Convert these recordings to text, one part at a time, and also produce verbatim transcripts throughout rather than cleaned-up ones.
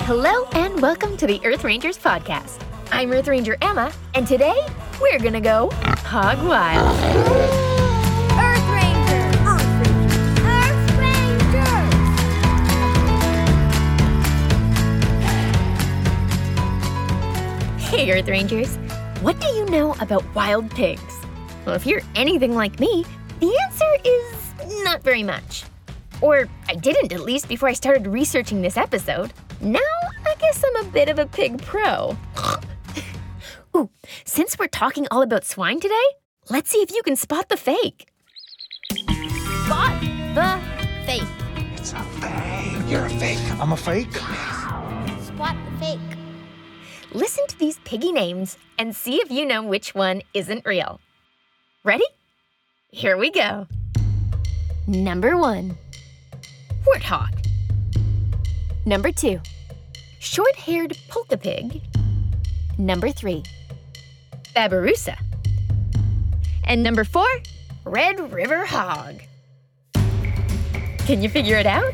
Hello and welcome to the Earth Rangers podcast. I'm Earth Ranger Emma, and today we're gonna go hog wild. Earth Rangers! Earth Rangers! Hey Earth Rangers, what do you know about wild pigs? Well, if you're anything like me, the answer is not very much. Or I didn't, at least, before I started researching this episode. Now, I guess I'm a bit of a pig pro. Ooh, since we're talking all about swine today, let's see if you can spot the fake. Spot the fake. It's a fake. You're a fake. I'm a fake. Spot the fake. Listen to these piggy names and see if you know which one isn't real. Ready? Here we go. Number one, warthog. Number two, short-haired polka pig. Number three, babirusa. And number four, Red River hog. Can you figure it out?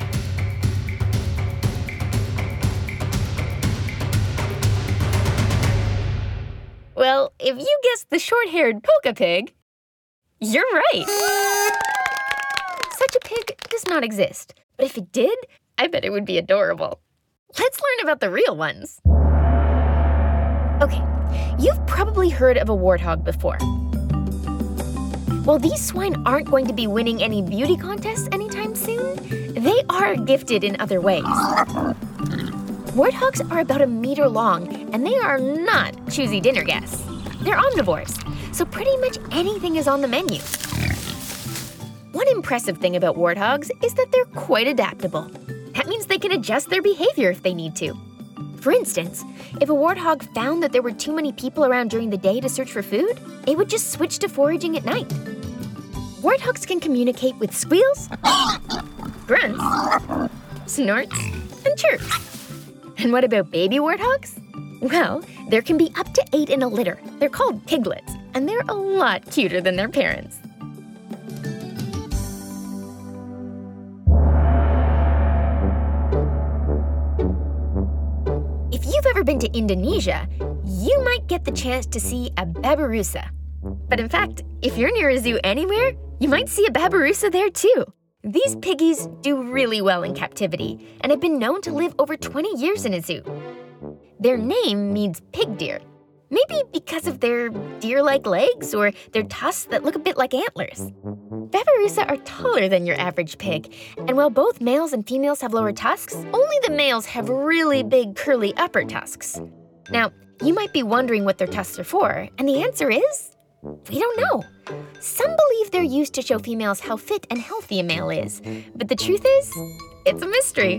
Well, if you guessed the short-haired polka pig, you're right. Such a pig does not exist, but if it did, I bet it would be adorable. Let's learn about the real ones. Okay, you've probably heard of a warthog before. While these swine aren't going to be winning any beauty contests anytime soon, they are gifted in other ways. Warthogs are about a meter long, and they are not choosy dinner guests. They're omnivores, so pretty much anything is on the menu. One impressive thing about warthogs is that they're quite adaptable. That means they can adjust their behavior if they need to. For instance, if a warthog found that there were too many people around during the day to search for food, it would just switch to foraging at night. Warthogs can communicate with squeals, grunts, snorts, and chirps. And what about baby warthogs? Well, there can be up to eight in a litter. They're called piglets, and they're a lot cuter than their parents. If you've ever been to Indonesia, you might get the chance to see a babirusa. But in fact, if you're near a zoo anywhere, you might see a babirusa there too. These piggies do really well in captivity and have been known to live over twenty years in a zoo. Their name means pig deer, maybe because of their deer-like legs or their tusks that look a bit like antlers. Babirusa are taller than your average pig, and while both males and females have lower tusks, only the males have really big curly upper tusks. Now, you might be wondering what their tusks are for, and the answer is, we don't know. Some believe they're used to show females how fit and healthy a male is, but the truth is, it's a mystery.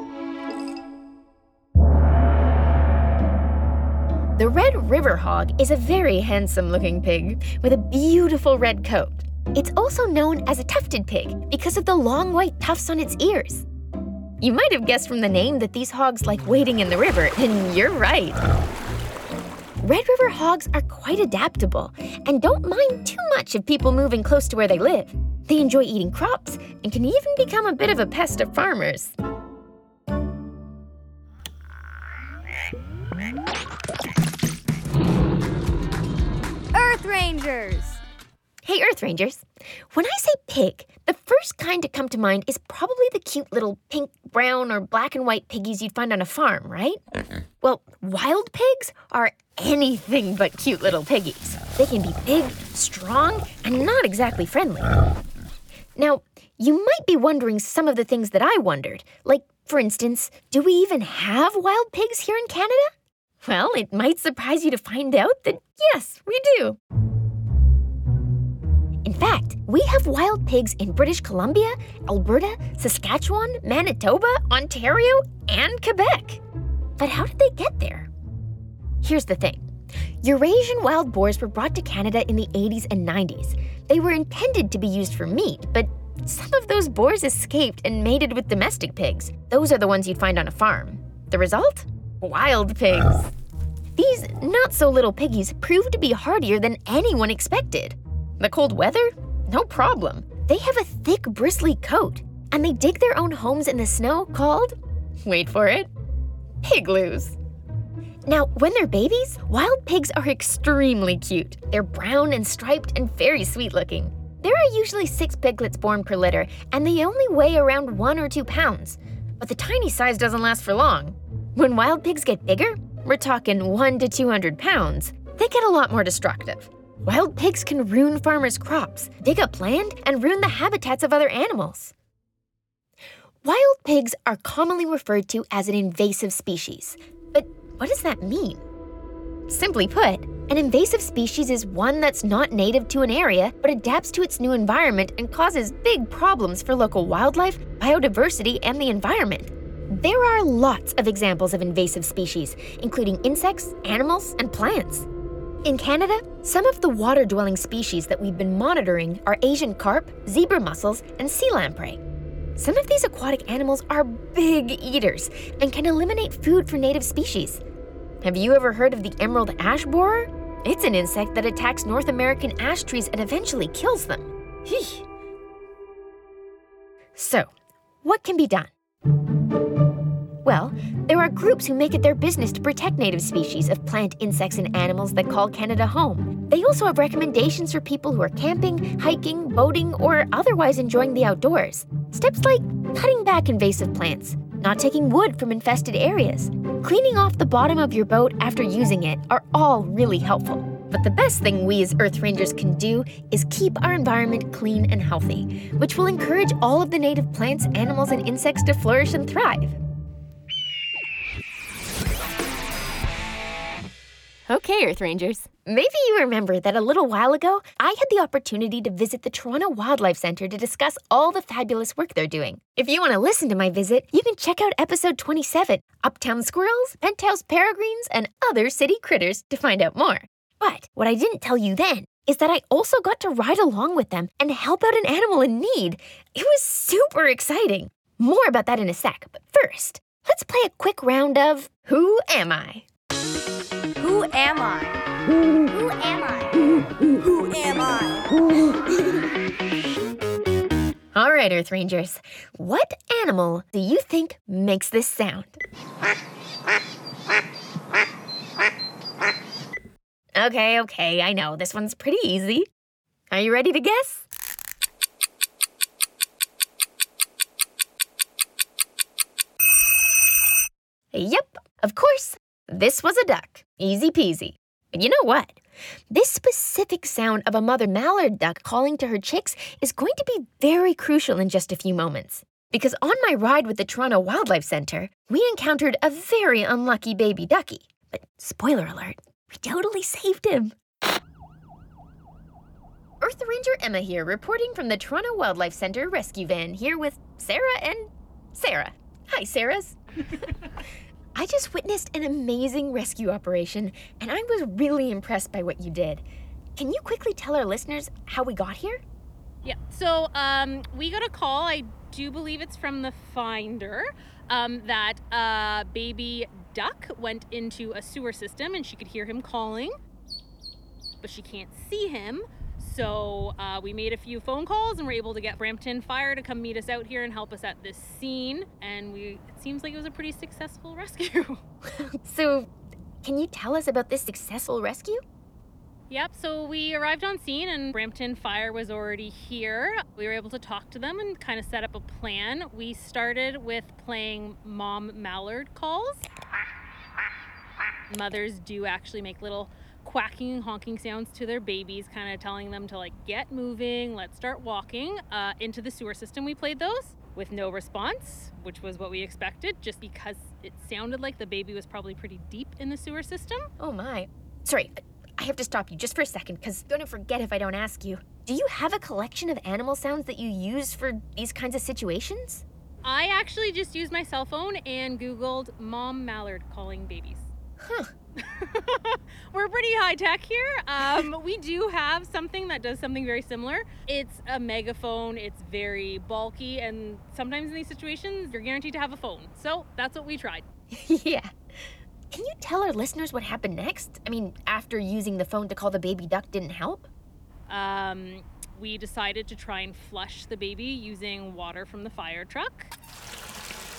The Red River hog is a very handsome-looking pig with a beautiful red coat. It's also known as a tufted pig because of the long white tufts on its ears. You might have guessed from the name that these hogs like wading in the river, and you're right. Red River hogs are quite adaptable and don't mind too much of people moving close to where they live. They enjoy eating crops and can even become a bit of a pest to farmers. Earth Rangers! Hey Earth Rangers, when I say pig, the first kind to come to mind is probably the cute little pink, brown, or black and white piggies you'd find on a farm, right? Well, wild pigs are anything but cute little piggies. They can be big, strong, and not exactly friendly. Now, you might be wondering some of the things that I wondered, like, for instance, do we even have wild pigs here in Canada? Well, it might surprise you to find out that yes, we do. In fact, we have wild pigs in British Columbia, Alberta, Saskatchewan, Manitoba, Ontario, and Quebec. But how did they get there? Here's the thing. Eurasian wild boars were brought to Canada in the eighties and nineties. They were intended to be used for meat, but some of those boars escaped and mated with domestic pigs. Those are the ones you'd find on a farm. The result? Wild pigs. These not-so-little piggies proved to be hardier than anyone expected. The cold weather? No problem. They have a thick, bristly coat, and they dig their own homes in the snow called, wait for it, pigloos. Now, when they're babies, wild pigs are extremely cute. They're brown and striped and very sweet looking. There are usually six piglets born per litter, and they only weigh around one or two pounds. But the tiny size doesn't last for long. When wild pigs get bigger, we're talking one to two hundred pounds, they get a lot more destructive. Wild pigs can ruin farmers' crops, dig up land, and ruin the habitats of other animals. Wild pigs are commonly referred to as an invasive species. But what does that mean? Simply put, an invasive species is one that's not native to an area but adapts to its new environment and causes big problems for local wildlife, biodiversity, and the environment. There are lots of examples of invasive species, including insects, animals, and plants. In Canada, some of the water-dwelling species that we've been monitoring are Asian carp, zebra mussels, and sea lamprey. Some of these aquatic animals are big eaters and can eliminate food for native species. Have you ever heard of the emerald ash borer? It's an insect that attacks North American ash trees and eventually kills them. Eesh. So, what can be done? Well, there are groups who make it their business to protect native species of plant, insects, and animals that call Canada home. They also have recommendations for people who are camping, hiking, boating, or otherwise enjoying the outdoors. Steps like cutting back invasive plants, not taking wood from infested areas, cleaning off the bottom of your boat after using it are all really helpful. But the best thing we as Earth Rangers can do is keep our environment clean and healthy, which will encourage all of the native plants, animals, and insects to flourish and thrive. Okay, Earth Rangers. Maybe you remember that a little while ago, I had the opportunity to visit the Toronto Wildlife Centre to discuss all the fabulous work they're doing. If you want to listen to my visit, you can check out episode twenty-seven, Uptown Squirrels, Penthouse Peregrines, and Other City Critters to find out more. But what I didn't tell you then is that I also got to ride along with them and help out an animal in need. It was super exciting. More about that in a sec, but first, let's play a quick round of Who Am I? Who am I? Who am I? Who am I? All right, Earth Rangers. What animal do you think makes this sound? Okay, okay, I know. This one's pretty easy. Are you ready to guess? Yep, of course. This was a duck. Easy peasy. But you know what? This specific sound of a mother mallard duck calling to her chicks is going to be very crucial in just a few moments. Because on my ride with the Toronto Wildlife Centre, we encountered a very unlucky baby ducky. But spoiler alert, we totally saved him. Earth Ranger Emma here, reporting from the Toronto Wildlife Centre rescue van, here with Sarah and Sarah. Hi, Sarahs. I just witnessed an amazing rescue operation, and I was really impressed by what you did. Can you quickly tell our listeners how we got here? Yeah, so um, we got a call, I do believe it's from the Finder, um, that a baby duck went into a sewer system and she could hear him calling, but she can't see him. So uh, we made a few phone calls and were able to get Brampton Fire to come meet us out here and help us at this scene. And we it seems like it was a pretty successful rescue. So, can you tell us about this successful rescue? Yep, so we arrived on scene and Brampton Fire was already here. We were able to talk to them and kind of set up a plan. We started with playing mom mallard calls. Mothers do actually make little quacking, honking sounds to their babies, kind of telling them to like get moving, let's start walking. Uh, into the sewer system we played those with no response, which was what we expected, just because it sounded like the baby was probably pretty deep in the sewer system. Oh my. Sorry, I have to stop you just for a second, because I'm gonna forget if I don't ask you. Do you have a collection of animal sounds that you use for these kinds of situations? I actually just used my cell phone and Googled mom mallard calling babies. Huh. We're pretty high tech here. Um, we do have something that does something very similar. It's a megaphone. It's very bulky, and sometimes in these situations, you're guaranteed to have a phone. So that's what we tried. Yeah. Can you tell our listeners what happened next? I mean, after using the phone to call the baby duck didn't help? Um, we decided to try and flush the baby using water from the fire truck.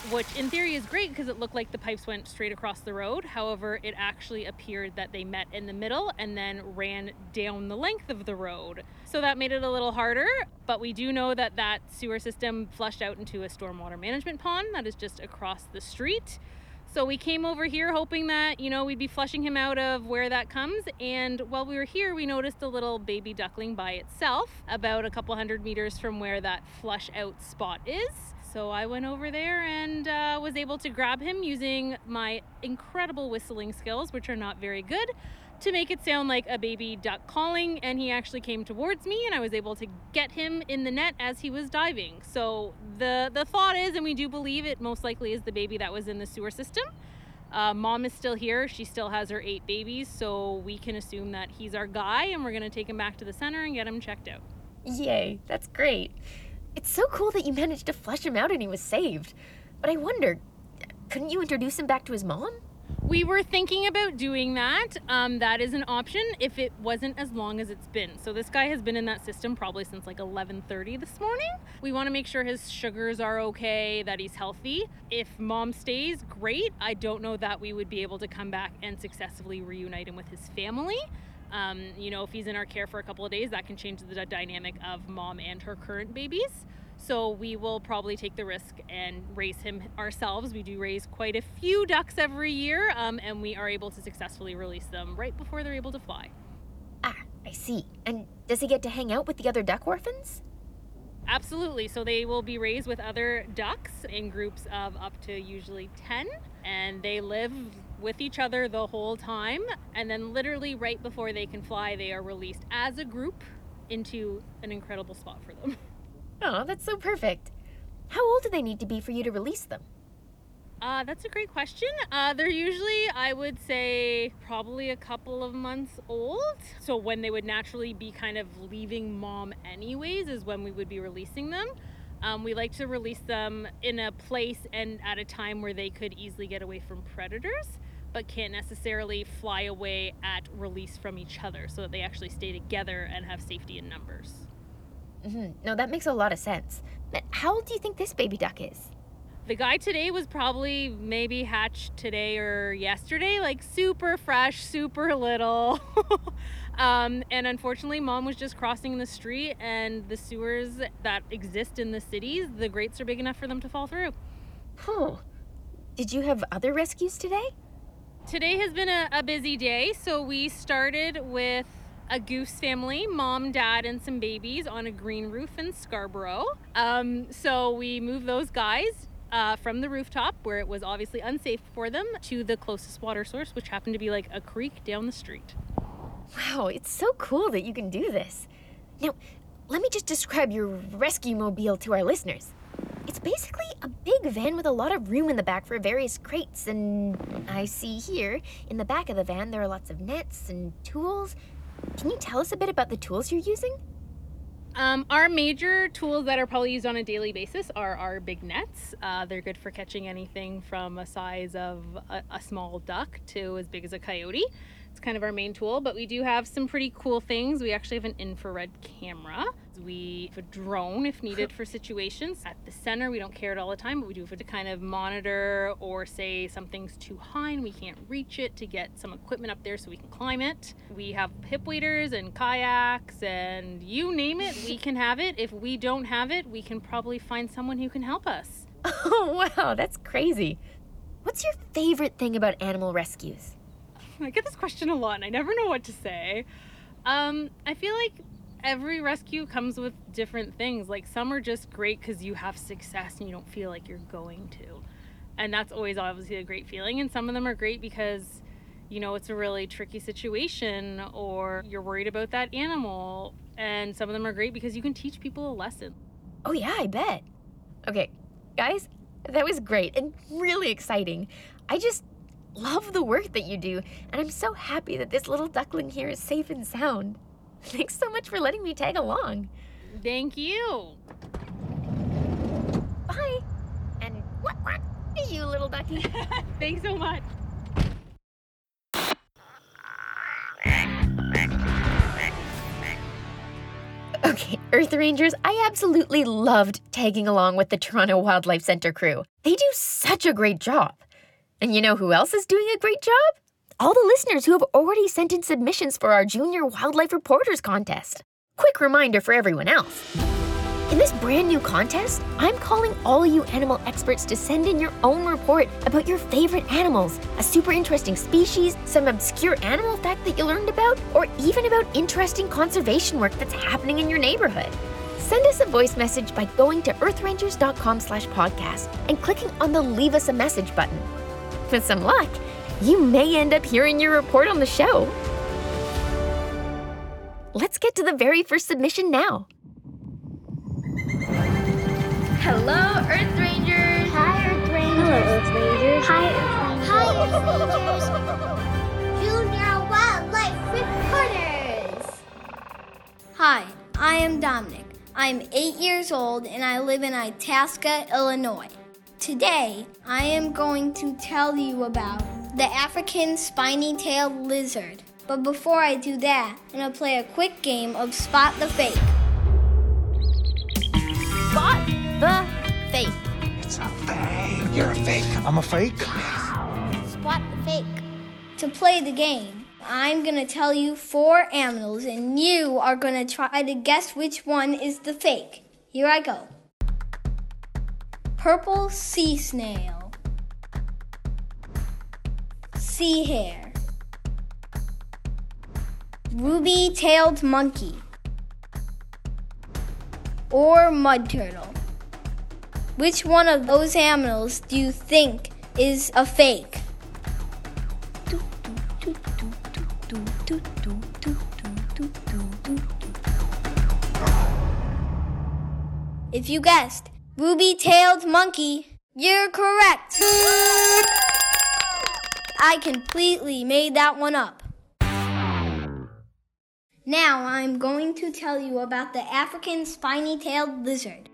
which in theory is great because it looked like the pipes went straight across the road. However, it actually appeared that they met in the middle and then ran down the length of the road. So that made it a little harder, but we do know that that sewer system flushed out into a stormwater management pond that is just across the street. So we came over here hoping that, you know, we'd be flushing him out of where that comes. And while we were here, we noticed a little baby duckling by itself about a couple hundred meters from where that flush out spot is. So I went over there and uh, was able to grab him using my incredible whistling skills, which are not very good, to make it sound like a baby duck calling. And he actually came towards me and I was able to get him in the net as he was diving. So the, the thought is, and we do believe it most likely is the baby that was in the sewer system. Uh, mom is still here. She still has her eight babies. So we can assume that he's our guy and we're going to take him back to the center and get him checked out. Yay, that's great. It's so cool that you managed to flush him out and he was saved. But I wonder, couldn't you introduce him back to his mom? We were thinking about doing that. Um, that is an option if it wasn't as long as it's been. So this guy has been in that system probably since like eleven thirty this morning. We want to make sure his sugars are okay, that he's healthy. If mom stays, great. I don't know that we would be able to come back and successfully reunite him with his family. Um, you know, if he's in our care for a couple of days, that can change the dynamic of mom and her current babies. So we will probably take the risk and raise him ourselves. We do raise quite a few ducks every year, um, and we are able to successfully release them right before they're able to fly. Ah, I see. And does he get to hang out with the other duck orphans? Absolutely. So they will be raised with other ducks in groups of up to usually ten, and they live with each other the whole time. And then literally right before they can fly, they are released as a group into an incredible spot for them. Oh, that's so perfect. How old do they need to be for you to release them? Uh, that's a great question. Uh, they're usually, I would say, probably a couple of months old. So when they would naturally be kind of leaving mom anyways is when we would be releasing them. Um, we like to release them in a place and at a time where they could easily get away from predators, but can't necessarily fly away at release from each other, so that they actually stay together and have safety in numbers. Mm-hmm. No, that makes a lot of sense. But how old do you think this baby duck is? The guy today was probably maybe hatched today or yesterday, like super fresh, super little. um, and unfortunately, mom was just crossing the street, and the sewers that exist in the cities, the grates are big enough for them to fall through. Oh, did you have other rescues today? Today has been a, a busy day, so we started with a goose family, mom, dad, and some babies on a green roof in Scarborough. Um, so we moved those guys uh, from the rooftop, where it was obviously unsafe for them, to the closest water source, which happened to be like a creek down the street. Wow, it's so cool that you can do this. Now, let me just describe your rescue mobile to our listeners. It's basically a big van with a lot of room in the back for various crates, and I see here, in the back of the van, there are lots of nets and tools. Can you tell us a bit about the tools you're using? Um, our major tools that are probably used on a daily basis are our big nets. Uh, they're good for catching anything from a size of a, a small duck to as big as a coyote. It's kind of our main tool, but we do have some pretty cool things. We actually have an infrared camera. We have a drone if needed for situations. At the center, we don't carry it all the time, but we do have to kind of monitor or say something's too high and we can't reach it, to get some equipment up there so we can climb it. We have hip waders and kayaks and you name it, we can have it. If we don't have it, we can probably find someone who can help us. Oh, wow, that's crazy. What's your favorite thing about animal rescues? I get this question a lot and I never know what to say. Um, I feel like every rescue comes with different things. Like some are just great because you have success and you don't feel like you're going to. And that's always obviously a great feeling. And some of them are great because, you know, it's a really tricky situation or you're worried about that animal. And some of them are great because you can teach people a lesson. Oh yeah, I bet. Okay, guys, that was great and really exciting. I just love the work that you do, and I'm so happy that this little duckling here is safe and sound. Thanks so much for letting me tag along. Thank you. Bye. And what, what? Hey, you little ducky. Thanks so much. Okay, Earth Rangers, I absolutely loved tagging along with the Toronto Wildlife Centre crew. They do such a great job. And you know who else is doing a great job? All the listeners who have already sent in submissions for our Junior Wildlife Reporters contest. Quick reminder for everyone else. In this brand new contest, I'm calling all you animal experts to send in your own report about your favorite animals, a super interesting species, some obscure animal fact that you learned about, or even about interesting conservation work that's happening in your neighborhood. Send us a voice message by going to earthrangers.com slash podcast and clicking on the Leave Us a Message button. With some luck, you may end up hearing your report on the show. Let's get to the very first submission now. Hello, Earth Rangers! Hi, Earth Rangers. Hello, Earth Rangers. Hi, Earth Rangers. Hi, Earth Rangers. Junior Wildlife Reporters. Hi, I am Dominic. I'm eight years old and I live in Itasca, Illinois. Today, I am going to tell you about the African spiny-tailed lizard. But before I do that, I'm going to play a quick game of Spot the Fake. Spot the fake. It's a fake. You're a fake. I'm a fake. Spot the fake. To play the game, I'm going to tell you four animals and you are going to try to guess which one is the fake. Here I go. Purple sea snail. Sea hare. Ruby-tailed monkey. Or mud turtle. Which one of those animals do you think is a fake? If you guessed ruby-tailed monkey, you're correct. I completely made that one up. Now I'm going to tell you about the African spiny-tailed lizard.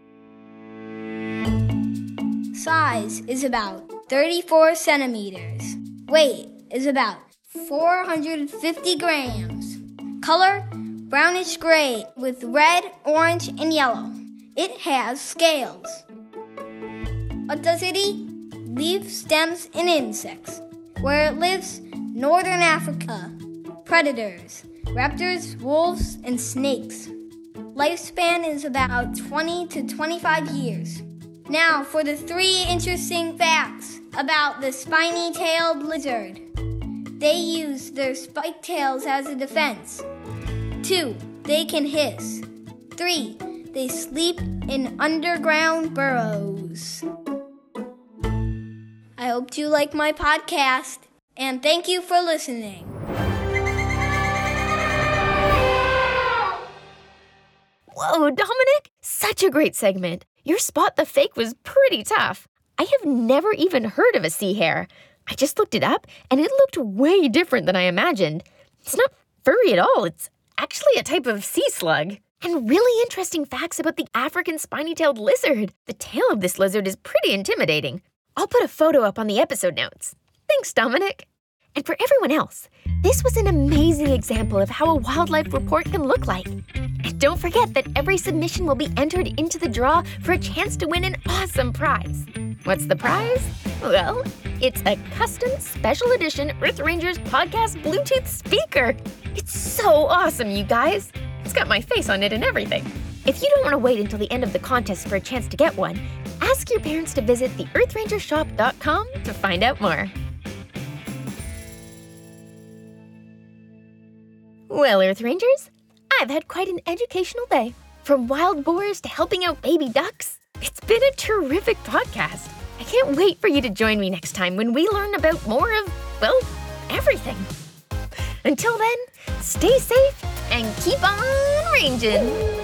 Size is about thirty-four centimeters. Weight is about four hundred fifty grams. Color, brownish gray with red, orange, and yellow. It has scales. What does it eat? Leaves, stems, and insects. Where it lives, northern Africa. Predators, raptors, wolves, and snakes. Lifespan is about twenty to twenty-five years. Now for the three interesting facts about the spiny-tailed lizard. They use their spiked tails as a defense. Two, they can hiss. Three, they sleep in underground burrows. I hope you like my podcast, and thank you for listening. Whoa, Dominic! Such a great segment. Your Spot the Fake was pretty tough. I have never even heard of a sea hare. I just looked it up, and it looked way different than I imagined. It's not furry at all. It's actually a type of sea slug. And really interesting facts about the African spiny-tailed lizard. The tail of this lizard is pretty intimidating. I'll put a photo up on the episode notes. Thanks, Dominic. And for everyone else, this was an amazing example of how a wildlife report can look like. And don't forget that every submission will be entered into the draw for a chance to win an awesome prize. What's the prize? Well, it's a custom special edition Earth Rangers podcast Bluetooth speaker. It's so awesome, you guys. It's got my face on it and everything. If you don't want to wait until the end of the contest for a chance to get one, ask your parents to visit the earth ranger shop dot com to find out more. Well, Earth Rangers, I've had quite an educational day. From wild boars to helping out baby ducks, it's been a terrific podcast. I can't wait for you to join me next time when we learn about more of, well, everything. Until then, stay safe and keep on ranging.